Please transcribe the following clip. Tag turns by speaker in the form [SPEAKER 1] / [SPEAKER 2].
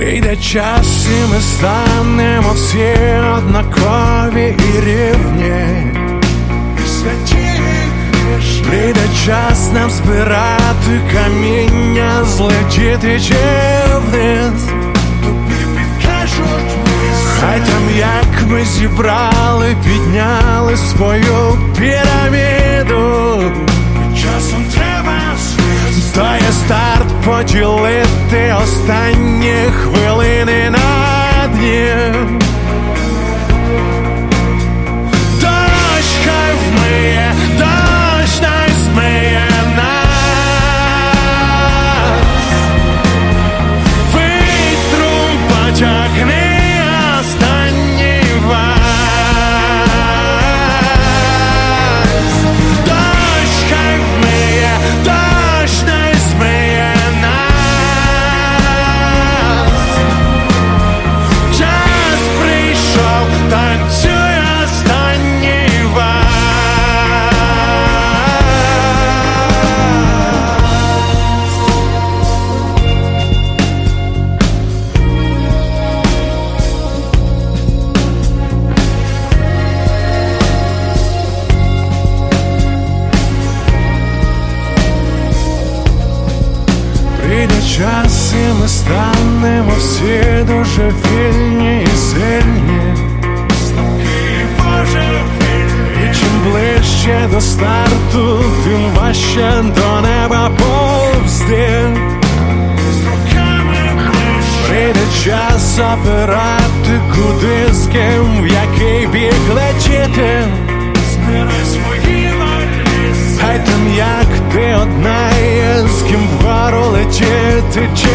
[SPEAKER 1] Прийде час, і ми станемо всі однакові і рівні. Прийде час нам збирати каміння, злетіти чи вниз. Хай там як ми зібрали, підняли свою піраміду. Часом треба стає старт поділити останні хвилини на дні. Дощ хай вмиє, дощ най змиє нас. Вітру потягни останній вальс. Дощ хай вмиє, дощ най змиє нас. Час прийшов, танцюй останній вальс. Прийде час, і ми станемо всі дуже вільні і сильні. І чим ближче до старту, тим важче до неба повзти. Прийде час обирати, куди, з ким, в який бік летіти. Хай там як ти одна є, з ким вгору летіти.